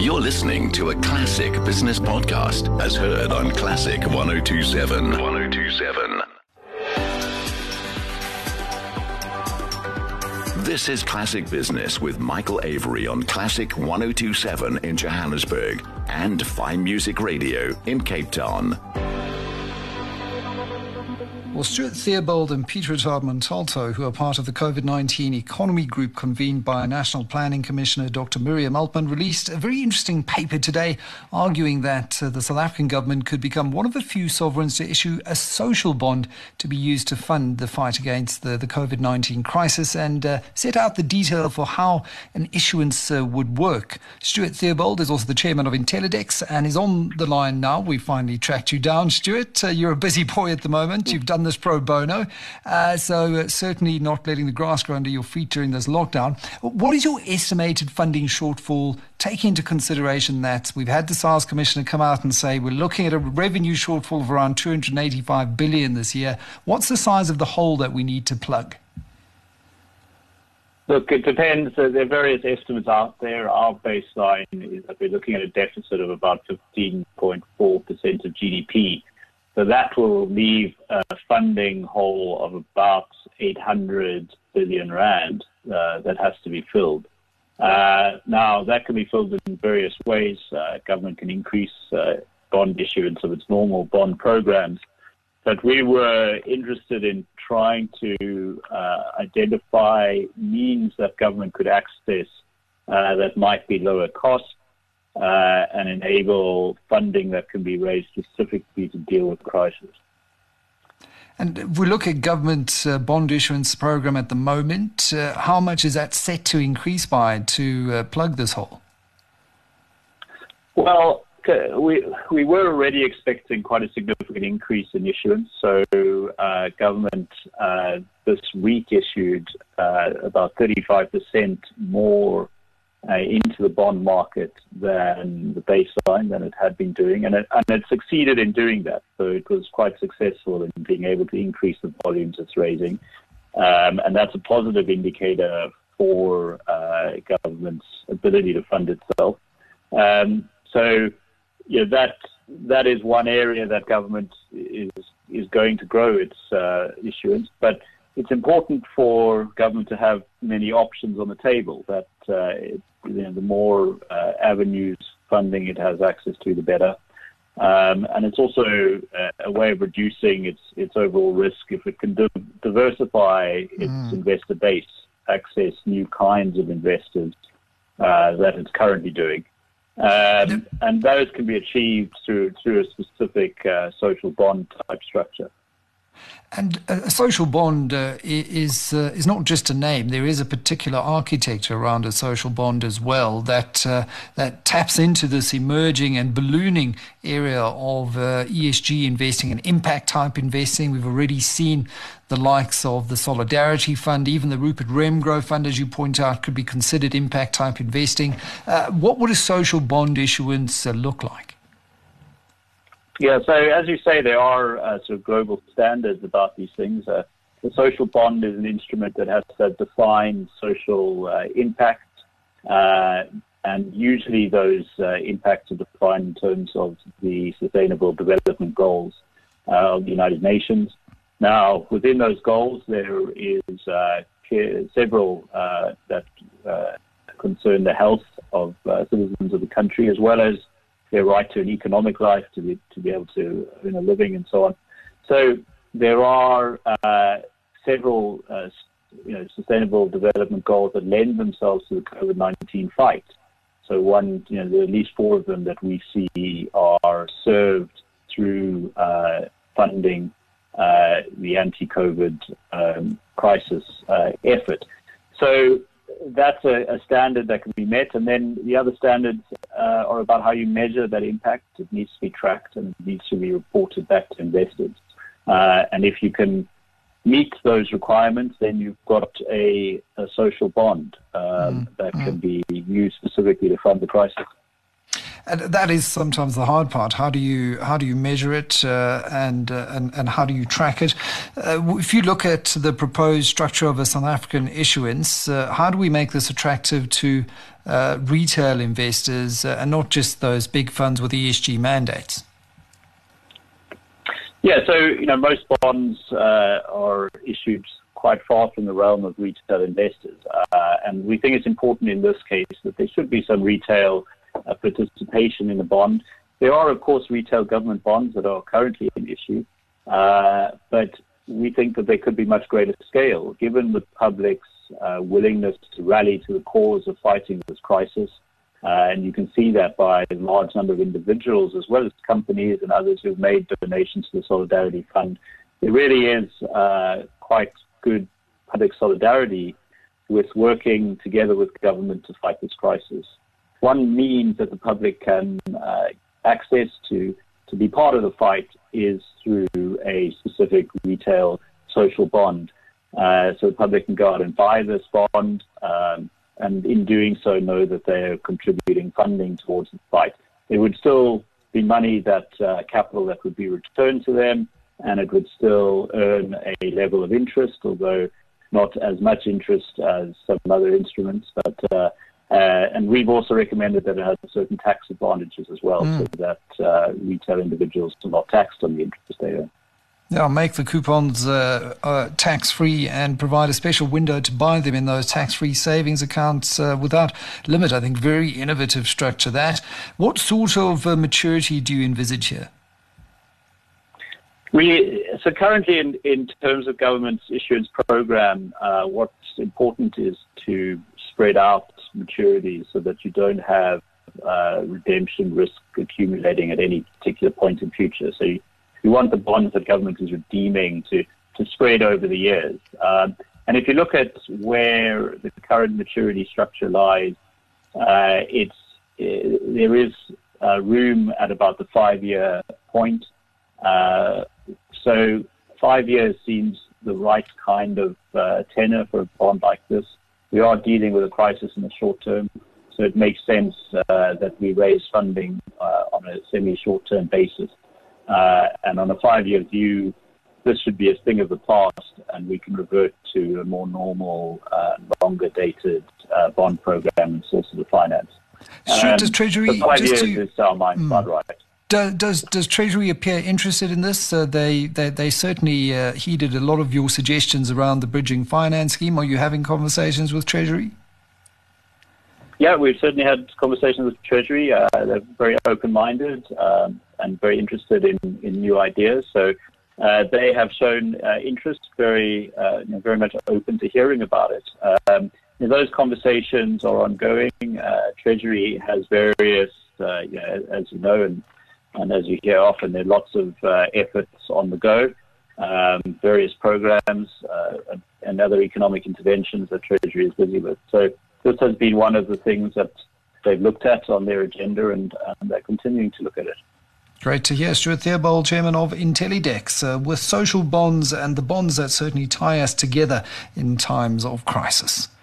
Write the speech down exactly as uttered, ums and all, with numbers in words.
You're listening to a classic business podcast as heard on Classic one oh two seven. one oh two seven. This is Classic Business with Michael Avery on Classic one oh two seven in Johannesburg and Fine Music Radio in Cape Town. Well, Stuart Theobald and Peter Montalto, who are part of the COVID nineteen Economy Group convened by National Planning Commissioner Doctor Miriam Altman, released a very interesting paper today arguing that uh, the South African government could become one of the few sovereigns to issue a social bond to be used to fund the fight against the, the COVID nineteen crisis and uh, set out the detail for how an issuance uh, would work. Stuart Theobald is also the chairman of Intellidex and is on the line now. We finally tracked you down, Stuart. Uh, you're a busy boy at the moment. You've done this pro bono, uh, so uh, certainly not letting the grass grow under your feet during this lockdown. What is your estimated funding shortfall, taking into consideration that we've had the SARS Commissioner come out and say we're looking at a revenue shortfall of around two hundred eighty-five billion dollars this year? What's the size of the hole that we need to plug? Look, it depends. Uh, there are various estimates out there. Our baseline is that we're looking at a deficit of about fifteen point four percent of G D P. So that will leave a funding hole of about eight hundred billion rand uh, that has to be filled. Uh, now, that can be filled in various ways. Uh, government can increase uh, bond issuance of its normal bond programs. But we were interested in trying to uh, identify means that government could access uh, that might be lower cost, Uh, and enable funding that can be raised specifically to deal with the crisis. And if we look at government uh, bond issuance program at the moment, uh, how much is that set to increase by to uh, plug this hole? Well, we we were already expecting quite a significant increase in issuance. So uh, government uh, this week issued uh, about thirty-five percent more Uh, into the bond market than the baseline than it had been doing, and it, and it succeeded in doing that. So it was quite successful in being able to increase the volumes it's raising, um, and that's a positive indicator for uh, government's ability to fund itself. Um, so, you know, that that is one area that government is is going to grow its uh, issuance, but it's important for government to have many options on the table. That uh, it, you know, the more uh, avenues funding it has access to, the better. Um, and it's also a, a way of reducing its its overall risk if it can di- diversify its mm. investor base, access new kinds of investors uh, that it's currently doing. Um, yep. And those can be achieved through through a specific uh, social bond type structure. And a social bond uh, is uh, is not just a name. There is a particular architecture around a social bond as well that uh, that taps into this emerging and ballooning area of uh, E S G investing and impact type investing. We've already seen the likes of the Solidarity Fund, even the Rupert Remgro Fund, as you point out, could be considered impact type investing. Uh, what would a social bond issuance uh, look like? Yeah, so as you say, there are uh, sort of global standards about these things. Uh, the social bond is an instrument that has a defined social uh, impact, uh, and usually those uh, impacts are defined in terms of the Sustainable Development Goals uh, of the United Nations. Now, within those goals, there is uh, several uh, that uh, concern the health of uh, citizens of the country, as well as their right to an economic life, to be to be able to earn a living, and so on. So there are uh, several, uh, you know, sustainable development goals that lend themselves to the COVID nineteen fight. So one, you know, there are at least four of them that we see are served through uh, funding uh, the anti-COVID um, crisis uh, effort. So that's a, a standard that can be met, and then the other standards uh, are about how you measure that impact. It needs to be tracked and it needs to be reported back to investors. Uh, and if you can meet those requirements, then you've got a, a social bond um, mm. that mm. can be used specifically to fund the crisis. And that is sometimes the hard part. How do you how do you measure it, uh, and, uh, and and how do you track it? Uh, if you look at the proposed structure of a South African issuance, uh, how do we make this attractive to uh, retail investors uh, and not just those big funds with E S G mandates? Yeah, so, you know, most bonds uh, are issued quite far from the realm of retail investors. Uh, and we think it's important in this case that there should be some retail uh, participation in the bond. There are, of course, retail government bonds that are currently in issue, uh, but we think that there could be much greater scale, given the public's uh, willingness to rally to the cause of fighting this crisis. Uh, and you can see that by a large number of individuals as well as companies and others who've made donations to the Solidarity Fund. There really is uh, quite good public solidarity with working together with government to fight this crisis. One means that the public can uh, access to to be part of the fight is through a specific retail social bond. Uh, so the public can go out and buy this bond, um, and in doing so know that they're contributing funding towards the fight. It would still be money that uh, capital that would be returned to them, and it would still earn a level of interest, although not as much interest as some other instruments. But uh, uh, and we've also recommended that it has certain tax advantages as well, mm. so that uh, retail individuals are not taxed on the interest they earn. Yeah, make the coupons uh, uh, tax-free and provide a special window to buy them in those tax-free savings accounts uh, without limit. I think very innovative structure that. What sort of uh, maturity do you envisage here? We, so currently in, in terms of government's issuance program, uh, what's important is to spread out maturity so that you don't have uh, redemption risk accumulating at any particular point in future. So you, you want the bonds that government is redeeming to, to spread over the years. Um, and if you look at where the current maturity structure lies, uh, it's uh, there is uh, room at about the five-year point. Uh, so five years seems the right kind of uh, tenor for a bond like this. We are dealing with a crisis in the short term, so it makes sense uh, that we raise funding uh, on a semi-short-term basis. Uh, and on a five-year view, this should be a thing of the past, and we can revert to a more normal, uh, longer-dated uh, bond program and sources of finance. Sure, um, does Treasury... five just years to, is our mind mm, quite right. Does, does does Treasury appear interested in this? Uh, they, they they certainly uh, heeded a lot of your suggestions around the bridging finance scheme. Are you having conversations with Treasury? Yeah, we've certainly had conversations with Treasury. Uh, they're very open-minded um, and very interested in, in new ideas. So uh, they have shown uh, interest, very uh, you know, very much open to hearing about it. Um, you know, those conversations are ongoing. Uh, Treasury has various, uh, you know, as you know, and And as you hear often, there are lots of uh, efforts on the go, um, various programs uh, and other economic interventions that Treasury is busy with. So this has been one of the things that they've looked at on their agenda, and um, they're continuing to look at it. Great to hear. Stuart Theobald, Chairman of Intellidex, uh, with social bonds and the bonds that certainly tie us together in times of crisis.